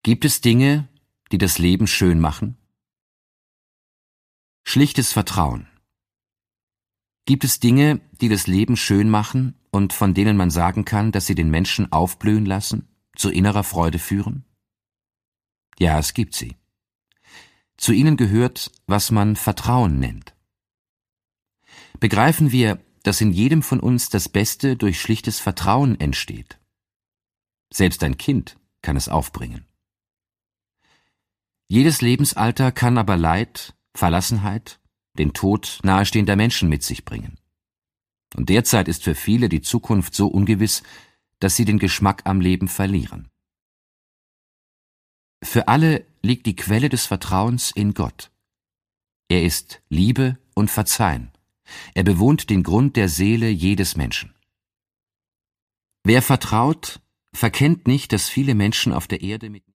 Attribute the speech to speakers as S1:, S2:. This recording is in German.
S1: Gibt es Dinge, die das Leben schön machen? Schlichtes Vertrauen. Gibt es Dinge, die das Leben schön machen und von denen man sagen kann, dass sie den Menschen aufblühen lassen, zu innerer Freude führen? Ja, es gibt sie. Zu ihnen gehört, was man Vertrauen nennt. Begreifen wir, dass in jedem von uns das Beste durch schlichtes Vertrauen entsteht. Selbst ein Kind kann es aufbringen. Jedes Lebensalter kann aber Leid, Verlassenheit, den Tod nahestehender Menschen mit sich bringen. Und derzeit ist für viele die Zukunft so ungewiss, dass sie den Geschmack am Leben verlieren. Für alle liegt die Quelle des Vertrauens in Gott. Er ist Liebe und Verzeihen. Er bewohnt den Grund der Seele jedes Menschen. Wer vertraut, verkennt nicht, dass viele Menschen auf der Erde mit